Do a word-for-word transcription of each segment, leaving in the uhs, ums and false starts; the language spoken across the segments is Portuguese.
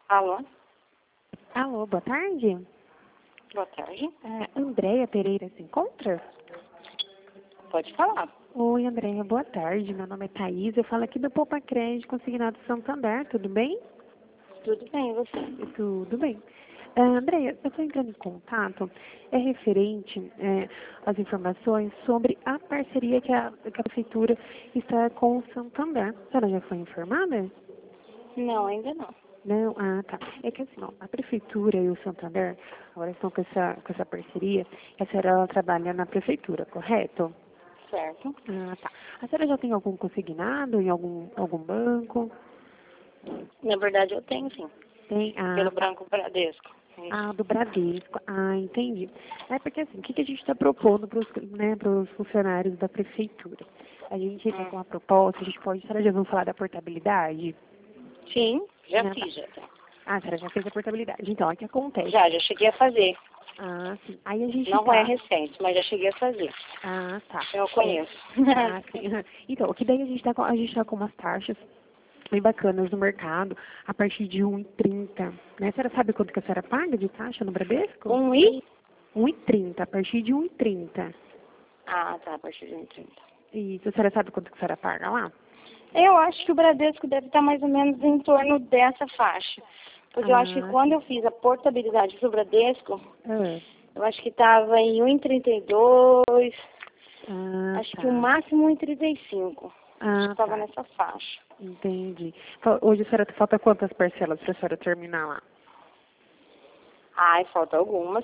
Alô? Alô, boa tarde. Boa tarde. É, Andréia Pereira se encontra? Pode falar. Oi, Andréia, boa tarde. Meu nome é Thaís, eu falo aqui do Poupa Crédito Consignado Santander, tudo bem? Tudo bem, e você? Tudo bem. É, Andréia, eu estou entrando em contato, é referente é, às informações sobre a parceria que a, que a Prefeitura está com o Santander. A senhora já foi informada? Não, ainda não. Não, ah, tá. É que assim, ó, a Prefeitura e o Santander agora estão com essa, com essa parceria, e a senhora ela trabalha na Prefeitura, correto? Certo. Ah, tá. A senhora já tem algum consignado em algum, algum banco? Na verdade, eu tenho sim. Tem? Ah, Pelo tá. Banco Bradesco. Isso. Ah, do Bradesco. Ah, entendi. É porque assim, o que, que a gente está propondo para os né, pros funcionários da Prefeitura? A gente está Hum. com uma proposta, a gente pode, a senhora já ouviu falar da portabilidade? Sim, já Não, tá. fiz. Já. Ah, a senhora já fez a portabilidade. Então, o que acontece? já, já cheguei a fazer. Ah, sim. Aí a gente Não tá... é recente, mas já cheguei a fazer. Ah, tá. Eu conheço. Ah, sim. Então, o que daí a gente tá com, a gente tá com umas taxas bem bacanas no mercado, a partir de um e trinta, né? A senhora sabe quanto que a senhora paga de taxa no Bradesco? Um i? um e trinta, a partir de um e trinta. Ah, tá, a partir de um e trinta. Isso, a senhora sabe quanto que a senhora paga lá? Eu acho que o Bradesco deve estar mais ou menos em torno dessa faixa. Porque eu acho que Ah, quando eu fiz a portabilidade do Bradesco, ah, eu acho que estava em um e trinta e dois, ah, acho tá. que o máximo um e trinta e cinco. Acho que Ah, estava tá. nessa faixa. Entendi. Fa- Hoje a senhora falta quantas parcelas para a senhora terminar lá? Ai, falta algumas.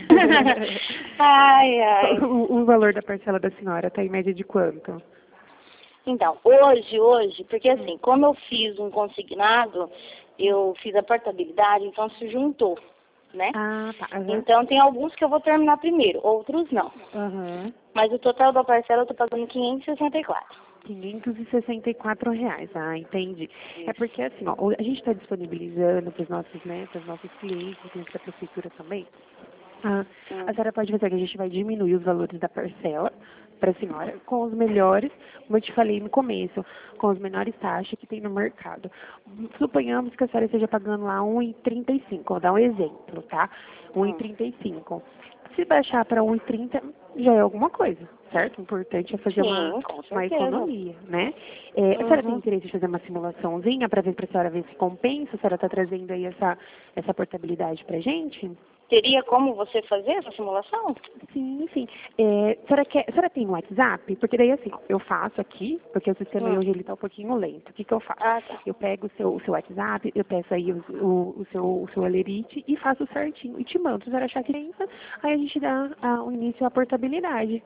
ai, ai. O, o valor da parcela da senhora está em média de quanto? Então, hoje, hoje, porque assim, como eu fiz um consignado, eu fiz a portabilidade, então se juntou, né? Ah, tá. Aham. Então tem alguns que eu vou terminar primeiro, outros não. Aham. Mas o total da parcela eu tô pagando quinhentos e sessenta e quatro. quinhentos e sessenta e quatro reais. Ah, entendi. É Isso. porque assim, ó, a gente está disponibilizando para os nossos, né, para os nossos clientes, clientes da prefeitura também. Ah, Hum. a senhora pode fazer que a gente vai diminuir os valores da parcela para a senhora com os melhores, como eu te falei no começo, com as menores taxas que tem no mercado. Suponhamos que a senhora esteja pagando lá um e trinta e cinco, vou dar um exemplo, tá? um e Hum. trinta e cinco. Se baixar para um e trinta, já é alguma coisa, certo? O importante é fazer uma, Sim, com uma certeza. economia, né? É, a senhora tem Uhum. interesse em fazer uma simulaçãozinha para ver, para a senhora ver se compensa? A senhora está trazendo aí essa, essa portabilidade para gente? Teria como você fazer essa simulação? Sim, sim. É, a, senhora quer, a senhora tem um WhatsApp? Porque daí assim, ó, eu faço aqui, porque o sistema Hum. hoje ele tá um pouquinho lento. O que que eu faço? Ah, tá. Eu pego o seu, o seu WhatsApp, eu peço aí o, o, o seu, o seu alerite e faço certinho e te mando. Se a senhora achar que pensa, aí a gente dá ah, o início à portabilidade.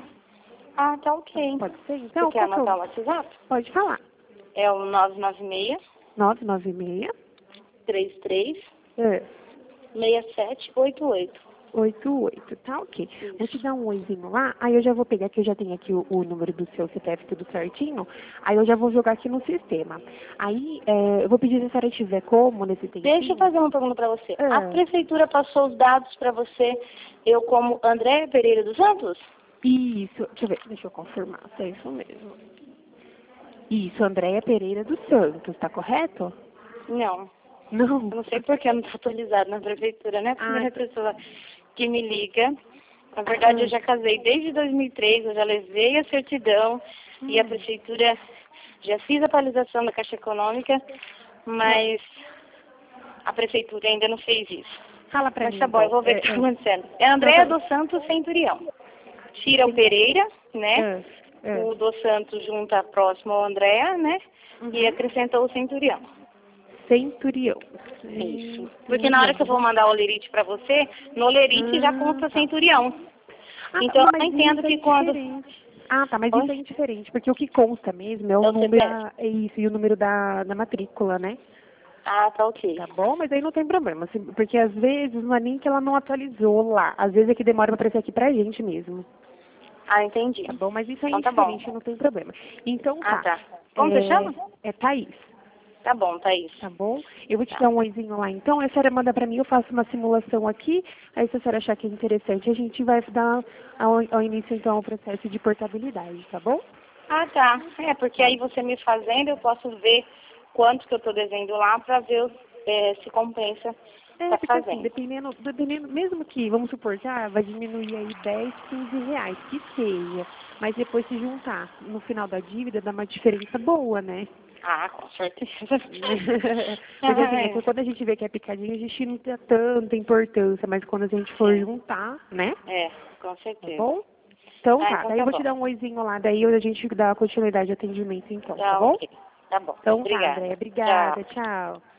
Ah, tá ok. Pode ser? Você Então, quer qual que anotar eu... o WhatsApp? Pode falar. É o nove nove seis, nove nove seis, três três, é, seis sete oito oito. oito oito, tá ok. Vou te Isso. dar um oizinho lá, aí eu já vou pegar, que eu já tenho aqui o, o número do seu C P F tudo certinho, aí eu já vou jogar aqui no sistema. Aí, é, eu vou pedir se a senhora tiver como nesse tempinho. Deixa eu fazer uma pergunta para você. A Ah, prefeitura passou os dados para você, eu como André Pereira dos Santos? isso, deixa eu ver, deixa eu confirmar se é isso mesmo. Isso, Andréia Pereira dos Santos, tá correto? Não. Não. Eu não sei por que eu não estou atualizado na prefeitura, né? A primeira Ah, pessoa que me liga. Na verdade, eu já casei desde dois mil e três, eu já levei a certidão e a hum, prefeitura já fiz a atualização da Caixa Econômica, mas a prefeitura ainda não fez isso. fala pra Mas mim tá bom, eu então. vou ver o É, que está é, acontecendo. É não, Andréa tá, dos Santos Centurião. Tira o Pereira, né? é, é, O dos Santos junta próximo ao Andréa, né? E uhum. acrescenta o Centurião. Centurião. Isso. Porque na hora que eu vou Centurião. mandar o lerite para você, no lerite já Ah, consta tá. Centurião. Ah, tá, Então não, eu mas entendo isso é que quando... diferente. Ah, tá, mas isso Oi? é indiferente, porque o que consta mesmo é o É o número, C P F. da- é isso, e o número da, da matrícula, né? Ah, tá ok. Tá bom? Mas aí não tem problema, assim, porque às vezes não é nem que ela não atualizou lá, às vezes é que demora pra aparecer aqui pra gente mesmo. Ah, entendi. Tá bom? Mas isso é Então tá bom. indiferente, não tem problema. Então Ah, tá. tá. Como você chama? É, é Thaís. Tá bom, Thaís. Tá bom? Eu vou te Tá. dar um oizinho lá então. A senhora manda pra mim, eu faço uma simulação aqui. Aí se a senhora achar que é interessante, a gente vai dar ao, ao início então ao processo de portabilidade, tá bom? Ah, tá. É, porque Tá. aí você me fazendo, eu posso ver quanto que eu tô devendo lá para ver é, se compensa É, tá porque assim, fazendo. dependendo, dependendo, mesmo que, vamos supor que ah, vai diminuir aí dez, quinze reais, que seja, mas depois se juntar no final da dívida dá uma diferença boa, né? Ah, com certeza. Porque assim, é Ai, que quando a gente vê que é picadinho, a gente não dá tanta importância, mas quando a gente for sim. juntar, né? É, com Tá certeza. bom? Então Ah, tá, então daí eu tá vou te bom. dar um oizinho lá, daí a gente dá continuidade ao atendimento então, tá Tá bom? ok. Tá bom. Então tá, Obrigada. André, obrigada, Tchau. tchau.